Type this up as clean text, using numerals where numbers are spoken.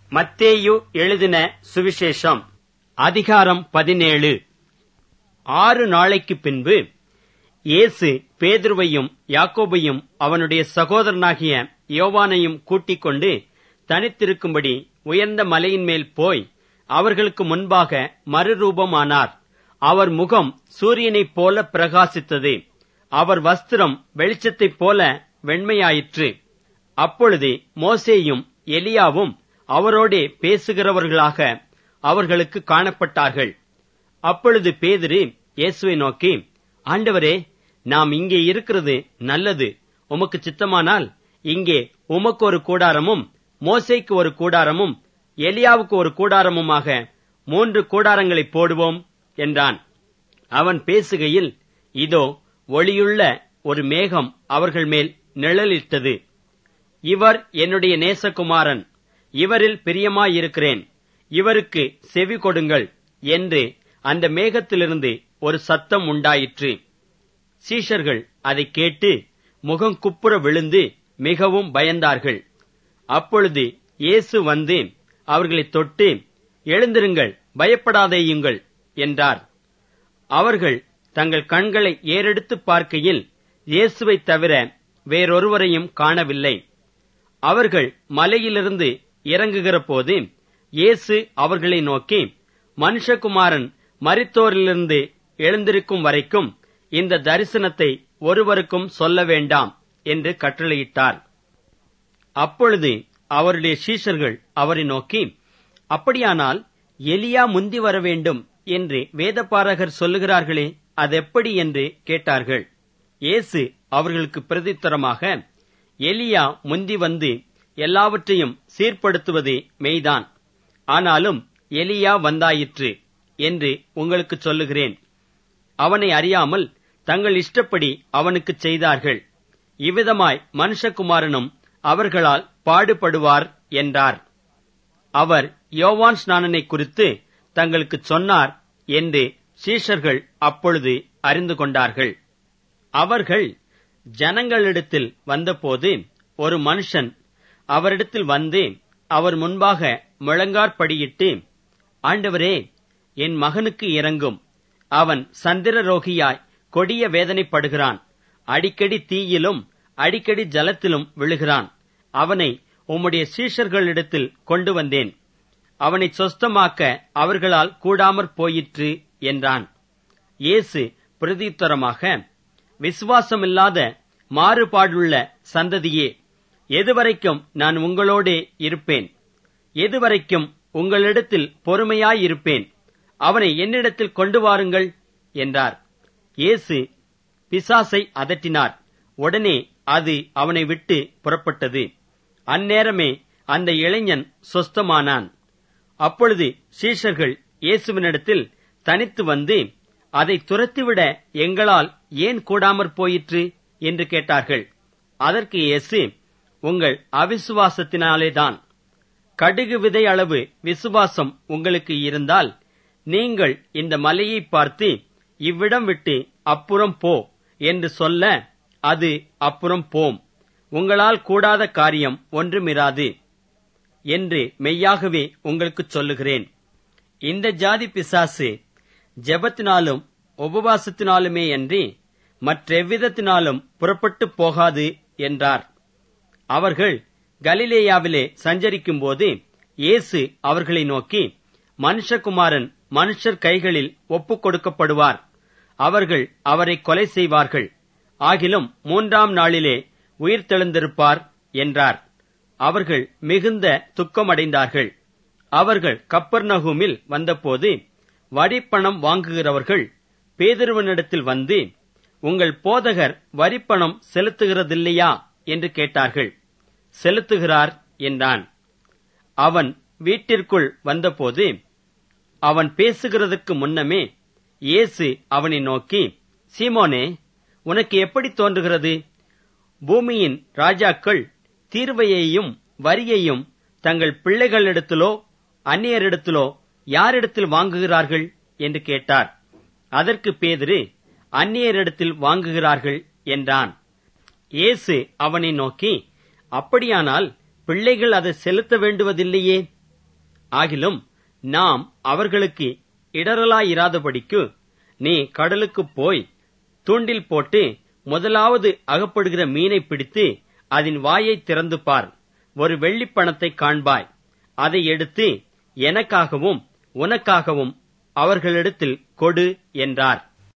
மத்தேயு எழுதின சுவிசேஷம் அதிகாரம் 17. 6 நாளைக்கு பின்பு இயேசு பேதுருவையும் யாக்கோபையும் அவனுடைய சகோதரனாகிய யோவானையும் கூட்டிக் கொண்டு தனித்திருக்கும்படி உயர்ந்த மலையின் மேல் போய் அவர்களுக்கு முன்பாக மறுரூபமானார். அவர் முகம் சூரியனைப் போல பிரகாசித்தது. அவர் வஸ்திரம் வெளிச்சத்தைப் போல வெண்மையாயிற்று. அப்பொழுது மோசேயும் எலியாவும் அவரோடே பேசுகிறவர்களாக அவர்களுக்கு காணப்பட்டார்கள். அப்பொழுது பேதுரு இயேசுவை நோக்கி, ஆண்டவரே, நாம் இங்கே இருக்கிறது நல்லது. உமக்கு சித்தமானால் இங்கே உமக்கு ஒரு கூடாரமும் மோசேக்கு ஒரு கூடாரமும் எலியாவுக்கு ஒரு கூடாரமுமாக 3 கூடாரங்களை போடுவோம் என்றான். அவன் பேசுகையில், இதோ ஒளியுள்ள ஒரு மேகம் அவர்கள் மேல் நிழலிட்டது. இவர் என்னுடைய நேசகுமாரன், இவரில் பிரியமாயிருக்கிறேன், இவருக்கு செவி கொடுங்கள் என்று அந்த மேகத்திலிருந்து ஒரு சத்தம் உண்டாயிற்று. சீஷர்கள் அதை கேட்டு முகம் குப்புற விழுந்து மிகவும் பயந்தார்கள். அப்பொழுது இயேசு வந்து அவர்களை தொட்டு, எழுந்திருங்கள், பயப்படாதேயுங்கள் என்றார். அவர்கள் தங்கள் கண்களை ஏறெடுத்து பார்க்கையில் இயேசுவை தவிர வேறொருவரையும் காணவில்லை. அவர்கள் மலையிலிருந்து இறங்குகிற போது இயேசு அவர்களை நோக்கி, மனுஷகுமாரன் மரித்தோரிலிருந்து எழுந்திருக்கும் வரைக்கும் இந்த தரிசனத்தை ஒருவருக்கும் சொல்ல வேண்டாம் என்று கட்டளையிட்டார். அப்பொழுது அவருடைய சீஷர்கள் அவரை நோக்கி, அப்படியானால் எலியா முந்தி வர வேண்டும் என்று வேதபாரகர் சொல்லுகிறார்களே, அதெப்படி என்று கேட்டார்கள். இயேசு அவர்களுக்கு பிரதியுத்தரமாக, எலியா முந்தி வந்து எல்லாவற்றையும் சீர்படுத்துவது மெய்தான். ஆனாலும் எலியா வந்தாயிற்று என்று உங்களுக்கு சொல்லுகிறேன். அவனை அறியாமல் தங்கள் இஷ்டப்படி அவனுக்கு செய்தார்கள். இவ்விதமாய் மனுஷகுமாரனும் அவர்களால் பாடுபடுவார் என்றார். அவர் யோவான் ஸ்நானனை குறித்து தங்களுக்கு சொன்னார் என்று சீஷர்கள் அப்பொழுது அறிந்து கொண்டார்கள். அவர்கள் ஜனங்களிடத்தில் வந்தபோது ஒரு மனுஷன் அவரிடத்தில் வந்து அவர் முன்பாக முழங்காற்படியிட்டு, ஆண்டவரே, என் மகனுக்கு இரங்கும். அவன் சந்திரரோகியாய் கொடிய வேதனைப்படுகிறான். அடிக்கடி தீயிலும் அடிக்கடி ஜலத்திலும் விழுகிறான். அவனை உம்முடைய சீஷர்களிடத்தில் கொண்டு வந்தேன். அவனை சொஸ்தமாக்க அவர்களால் கூடாமற் போயிற்று என்றான். இயேசு பிரதியுத்தரமாக, விசுவாசமில்லாத மாறுபாடுள்ள சந்ததியே, எதுவரைக்கும் நான் உங்களோடே இருப்பேன்? எதுவரைக்கும் உங்களிடத்தில் பொறுமையாயிருப்பேன்? அவனை என்னிடத்தில் கொண்டு வாருங்கள் என்றார். இயேசு பிசாசை அதட்டினார். உடனே அது அவனை விட்டு புறப்பட்டது. அந்நேரமே அந்த இளைஞன் சொஸ்தமானான். அப்பொழுது சீஷர்கள் இயேசுவினிடத்தில் தனித்து வந்து, அதை துரத்திவிட எங்களால் ஏன் கூடாமற் போயிற்று என்று கேட்டார்கள். அதற்கு இயேசு, உங்கள் அவிசுவாசத்தினாலேதான். கடுகு விதை அளவு விசுவாசம் உங்களுக்கு இருந்தால், நீங்கள் இந்த மலையை பார்த்து, இவ்விடம் விட்டு அப்புறம் போ என்று சொல்ல, அது அப்புறம் போம். உங்களால் கூடாத காரியம் ஒன்றுமிராது என்று மெய்யாகவே உங்களுக்குச் சொல்லுகிறேன். இந்த ஜாதி பிசாசு ஜெபத்தினாலும் உபவாசத்தினாலுமே அன்றி மற்றெவ்விதத்தினாலும் புறப்பட்டு போகாது என்றார். அவர்கள் கலிலேயாவிலே சஞ்சரிக்கும்போது இயேசு அவர்களை நோக்கி, மனுஷகுமாரன் மனுஷர் கைகளில் ஒப்புக் கொடுக்கப்படுவார். அவர்கள் அவரை கொலை செய்வார்கள். ஆகிலும் 3ஆம் நாளிலே உயிர்த்தெழுந்திருப்பார் என்றார். அவர்கள் மிகுந்த துக்கமடைந்தார்கள். அவர்கள் கப்பர்நகூமில் வந்தபோது வரிப்பணம் வாங்குகிறவர்கள் பேதுருவினிடத்தில் வந்து, உங்கள் போதகர் வரிப்பணம் செலுத்துகிறதில்லையா என்று கேட்டார்கள். செலுத்துகிறார் என்றான். அவன் வீட்டிற்குள் வந்தபோது அவன் பேசுகிறதற்கு முன்னமே இயேசு அவனை நோக்கி, சீமோனே, உனக்கு எப்படி தோன்றுகிறது? பூமியின் ராஜாக்கள் தீர்வையையும் வரியையும் தங்கள் பிள்ளைகளிடத்திலோ அந்நியரிடத்திலோ யாரிடத்தில் வாங்குகிறார்கள் என்று கேட்டார். அதற்கு பேதுரு, அந்நியரிடத்தில் வாங்குகிறார்கள் என்றான். இயேசு அவனை நோக்கி, அப்படியானால் பிள்ளைகள் அதை செலுத்த வேண்டுவதில்லையே ஆகிலும் நாம் அவர்களுக்கு இடரலாயிராதபடிக்கு நீ கடலுக்குப் போய் தூண்டில் போட்டு முதலாவது அகப்படுகிற மீனை பிடித்து அதன் வாயை திறந்து பார். ஒரு வெள்ளிப்பணத்தை காண்பாய். அதை எடுத்து எனக்காகவும் உனக்காகவும் அவர்களிடத்தில் கொடு என்றார்.